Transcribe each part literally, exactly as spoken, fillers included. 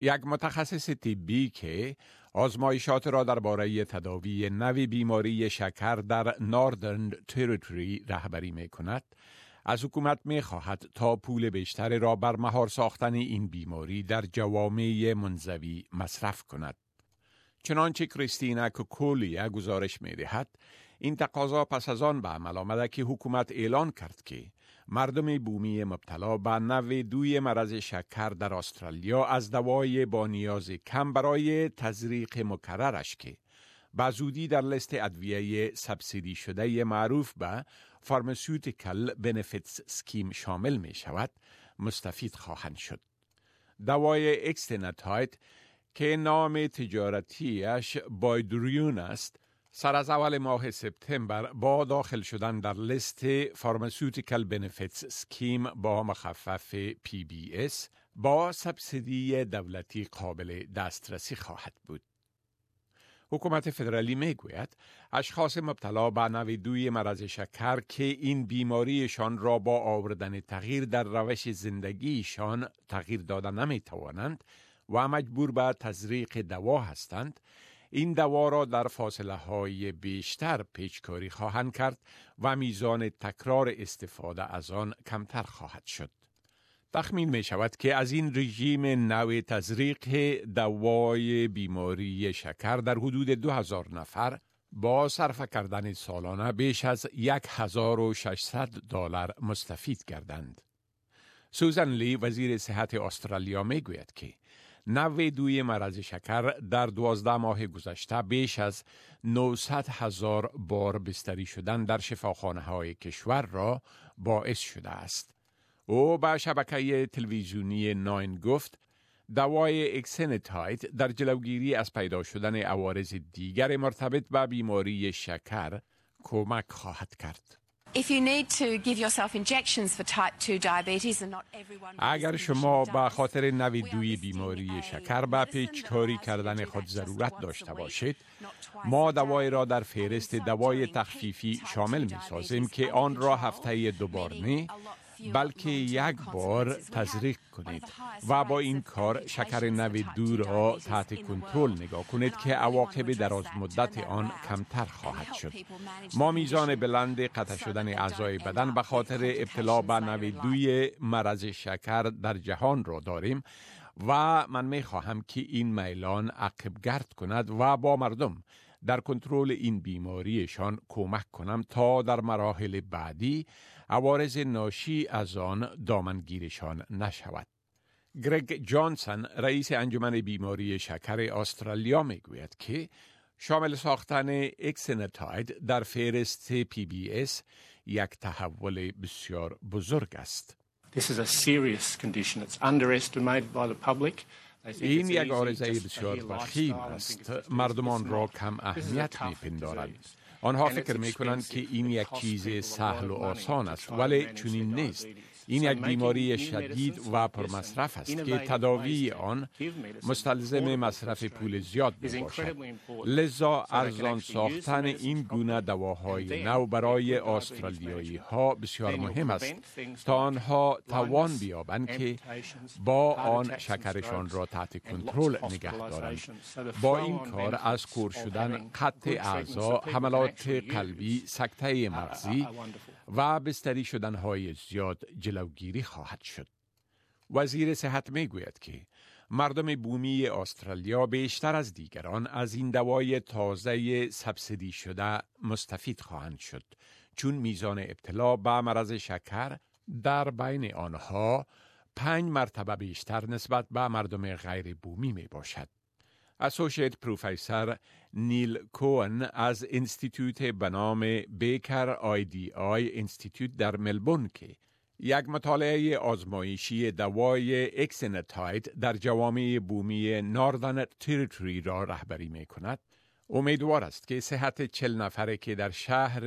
یک متخصص طبی که آزمایشات را درباره تداوی نوع بیماری شکر در ناردرن تریتوری رهبری می کند، از حکومت می خواهد تا پول بیشتری را بر مهار ساختن این بیماری در جوامع منزوی مصرف کند. چنانچه کریستینا کوکولیا گزارش می دهد، این تقاضا پس از آن به عمل آمده که حکومت اعلان کرد که مردم بومی مبتلا به نوع دوی مرض شکر در استرالیا از دوای با نیاز کم برای تزریق مکررش که به زودی در لیست ادویه سبسیدی شده معروف به فارماسیوتیکال بنفیتس سکیم شامل می شود، مستفید خواهند شد. دوای اکستناتاید که نام تجارتیش بایدریون است، سر از اول ماه سپتامبر با داخل شدن در لیست فارماسیوتیکال بنفیتس سکیم با مخفف پی بی اس با سبسیدی دولتی قابل دسترسی خواهد بود. حکومت فدرالی می گوید اشخاص مبتلا به نوع دوی مرض شکر که این بیماریشان را با آوردن تغییر در روش زندگیشان تغییر دادن نمی توانند و مجبور به تزریق دوا هستند، این دوا را در فاصله های بیشتر پیچکاری خواهند کرد و میزان تکرار استفاده از آن کمتر خواهد شد. تخمین می شود که از این رژیم نوع تزریق دوای بیماری شکر در حدود دو هزار نفر با صرف کردن سالانه بیش از یک هزار و ششصد دلار مستفید گردند. سوزن لی وزیر صحت استرالیا می گوید که نوع دوی مرض شکر در دوازده ماه گذشته بیش از نهصد هزار بار بستری شدن در شفاخانه های کشور را باعث شده است. او به شبکه تلویزیونی ناین گفت دوای اکسنتاید در جلوگیری از پیدا شدن عوارض دیگر مرتبط به بیماری شکر کمک خواهد کرد. If you need to give yourself injections for type two diabetes and not everyone اگر شما به خاطر نوع دوی بیماری شکر به پیچکاری کردن خود ضرورت داشته باشید، ما دوای را در فهرست دوای تخفیفی شامل می سازیم که آن را هفته دو بار نه بلکه یک بار تزریق کنید و با این کار شکر نوع دو را تحت کنترل نگاه کنید که عواقب دراز مدت آن کمتر خواهد شد. ما میزان بلند قطع شدن اعضای بدن به خاطر ابتلا به نوع دوی مرض شکر در جهان را داریم و من می خواهم که این میلان عقب گرد کند و با مردم در کنترل این بیماریشان کمک کنم تا در مراحل بعدی عوارض ناشی از آن دامنگیرشان نشود. گرگ جانسن رئیس انجمن بیماری شکر استرالیا می گوید که شامل ساختن اکسنتاید در فهرست پی بی اس یک تحول بسیار بزرگ است. This is a serious condition. It's underestimated by the public. این یک عارضه بسیار وخیم است. مردمان را کم اهمیت می‌پندارند. آنها فکر می‌کنند که این یک چیز سهل و آسان است، ولی چنین نیست. این یک بیماری شدید و پرمصرف است که تداوی آن مستلزم مصرف پول زیاد می‌باشد. لذا ارزان ساختن این گونه دواهای نو برای استرالیایی ها بسیار مهم است تا آنها توان بیابند که با آن شکرشان را تحت کنترل نگه دارند. با این کار از کور شدن قطع اعضا، حملات قلبی، سکته مغزی و بستری شدنهای زیاد جلوگیری خواهد شد. وزیر صحت می گوید که مردم بومی استرالیا بیشتر از دیگران از این دوای تازه سبسیدی شده مستفید خواهند شد، چون میزان ابتلا به مرض شکر در بین آنها پنج مرتبه بیشتر نسبت به مردم غیر بومی می باشد. اسوسییت پروفسور نیل کوئن از انستیتوت به نام بیکر آی دی آی انستیتوت در ملبورن که یک مطالعه آزمایشی دوای اکسنتاید در جوامع بومی ناردرن تریتوری را رهبری می کند، امیدوار است که صحت چل نفره که در شهر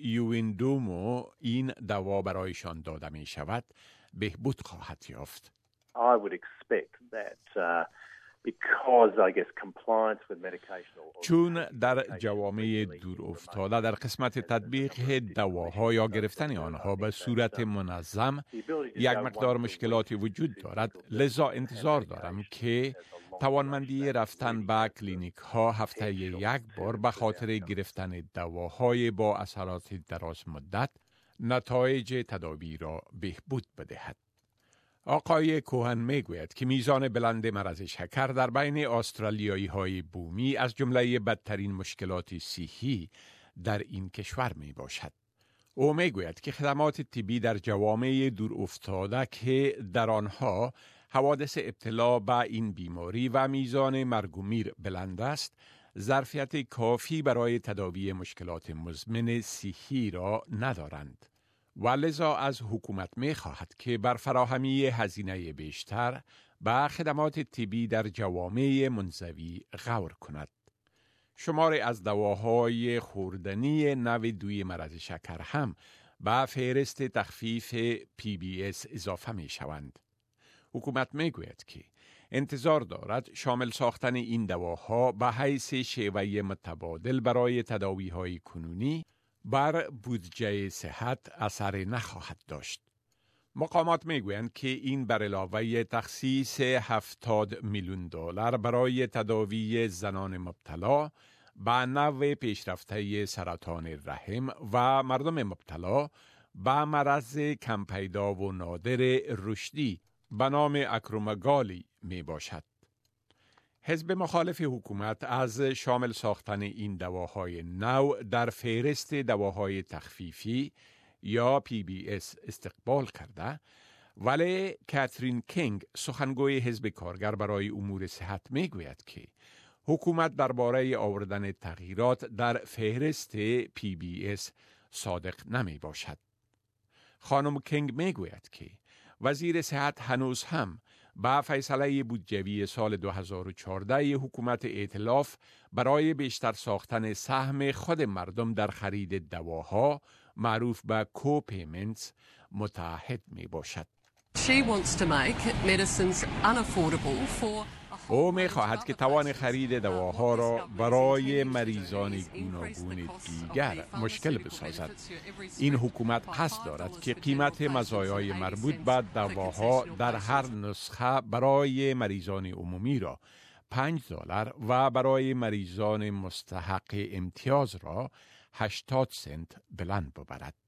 یویندومو این دوا برایشان داده می شود بهبود خواهد یافت. I would expect that uh, because I guess compliance with medication or چون در جوامع دور افتاده در قسمت تطبیق دواها یا گرفتن آنها به صورت منظم یک مقدار مشکلاتی وجود دارد، لذا انتظار دارم که توانمندی رفتن به کلینیک ها هفته یک بار به خاطر گرفتن دواهای با اثرات دراز مدت نتایج تداوی را بهبود بدهد. آقای کوهن میگوید که میزان بلند مرض شکر در بین استرالیایی های بومی از جمله بدترین مشکلات صحی در این کشور می باشد. او میگوید که خدمات طبی در جوامع دور افتاده که در آنها حوادث ابتلا به این بیماری و میزان مرگ و میر بلند است، ظرفیت کافی برای تداوی مشکلات مزمن صحی را ندارند. و لذا از حکومت می خواهد که بر فراهمی هزینه بیشتر به خدمات طبی در جوامع منزوی غور کند. شماری از دواهای خوردنی نوع دوی مرض شکر هم به فهرست تخفیف پی بی اس اضافه می شوند. حکومت می گوید که انتظار دارد شامل ساختن این دواها به حیث شیوه متبادل برای تداوی های کنونی بر بودجه صحت اثر نخواهد داشت. مقامات میگویند که این بر علاوه تخصیص هفتاد میلیون دلار برای تداوی زنان مبتلا به نوع پیشرفته سرطان رحم و مردم مبتلا به مرض کم پیدا و نادر رشدی به نام اکرومگالی می باشد. حزب مخالف حکومت از شامل ساختن این دواهای نو در فهرست دواهای تخفیفی یا پی بی اس استقبال کرده، ولی کاترین کینگ سخنگوی حزب کارگر برای امور صحت می گوید که حکومت درباره آوردن تغییرات در فهرست پی بی اس صادق نمی باشد. خانم کینگ می گوید که وزیر صحت هنوز هم با فیصله بودجوی سال دو هزار و چهارده حکومت ائتلاف برای بیشتر ساختن سهم خود مردم در خرید دواها معروف به کوپیمنتس متعهد می باشد. She wants to make medicines unaffordable for او می خواهد که توان خرید دواها را برای مریضان گوناگون دیگر مشکل بسازد. این حکومت قصد دارد که قیمت مزایای مربوط به دواها در هر نسخه برای مریضان عمومی را پنج دلار و برای مریضان مستحق امتیاز را هشتاد سنت بلند ببرد.